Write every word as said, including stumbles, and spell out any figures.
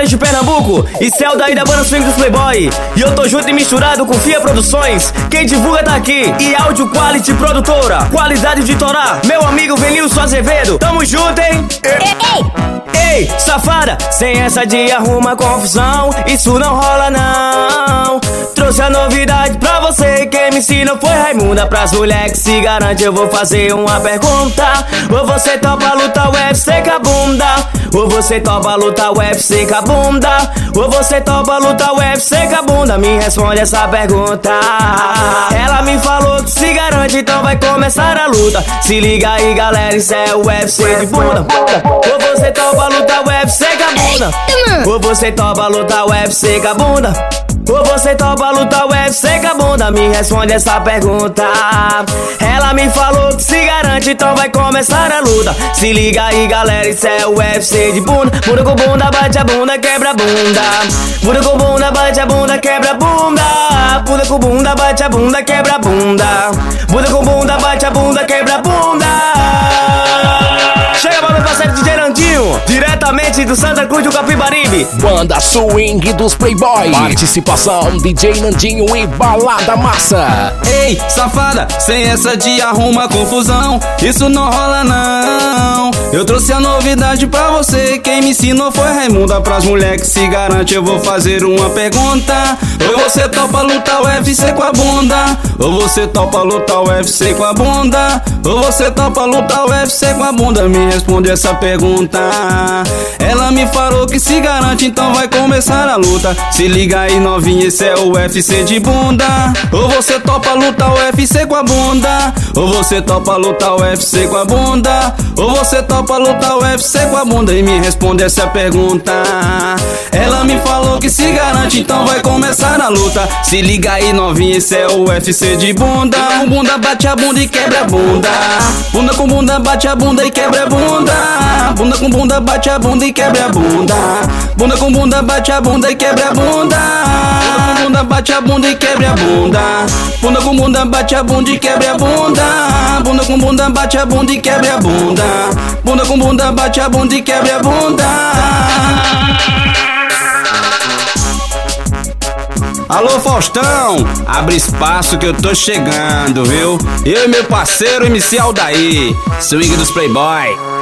de Pernambuco e Céu daí da banda Swing dos Playboy. E eu tô junto e misturado com Fia Produções. Quem divulga tá aqui. E Áudio Quality Produtora, qualidade de Torá. Meu amigo Venilson Azevedo, tamo junto, hein? Ei, ei, ei, safada, sem essa de arruma confusão, isso não rola não. Trouxe a novidade pra você, quem me ensina foi Raimunda. Pras mulheres que se garante eu vou fazer uma pergunta. Ou você topa lutar U F C com a bunda? Ou você topa lutar U F C com a bunda? Ou você topa lutar U F C com a bunda? Me responde essa pergunta. Ela me falou que se garante, então vai começar a luta. Se liga aí galera, isso é o U F C de bunda. Ou você topa lutar U F C com a bunda? Ou você topa lutar U F C com a bunda? Ou você topa lutar U F C com a bunda? Me responde essa pergunta. Ela me falou que se garante, então vai começar a luta. Se liga aí galera, isso é o U F C de bunda. Bunda com bunda, bate a bunda, quebra a bunda. Bunda com bunda, bate a bunda, quebra a bunda. Bunda com bunda, bate a bunda, quebra a bunda. Bunda com bunda, bate a bunda, quebra a bunda. Chega pra meu parceiro D J Nandinho, diretamente do Santa Cruz do Capibaribe. Banda Swing dos Playboy. Participação D J Nandinho e Balada Massa. Ei, safada, sem essa de arruma confusão, isso não rola não. Eu trouxe a novidade pra você, quem me ensinou foi Raimunda. Pras mulheres que se garante eu vou fazer uma pergunta. Ou você topa lutar U F C com a bunda? Ou você topa lutar U F C com a bunda? Ou você topa lutar U F C com a bunda? Me responde essa pergunta. Ela me falou que se garante, então vai começar a luta. Se liga aí novinha, esse é o U F C de bunda. Ou você topa lutar U F C com a bunda? Ou você topa lutar U F C com a bunda? Ou você topa lutar U F C com a bunda? E me responde essa pergunta. Ela me falou que se garante, então vai começar a luta. Se liga aí novinha, esse é o U F C de bunda. Com bunda bate a bunda e quebra a bunda. Bunda com bunda bate a bunda e quebra a bunda. Bunda com bunda bate a bunda e quebra a bunda. Bunda com bunda bate a bunda e quebra a bunda. Bunda com bunda bate a bunda e quebra a bunda. Bunda com bunda bate a bunda e quebra a bunda. Bunda com bunda bate a bunda e quebra a bunda. Bunda com bunda bate a bunda e quebra a bunda. Alô Faustão, abre espaço que eu tô chegando, viu? Eu e meu parceiro M C Aldair, Swing dos Playboy.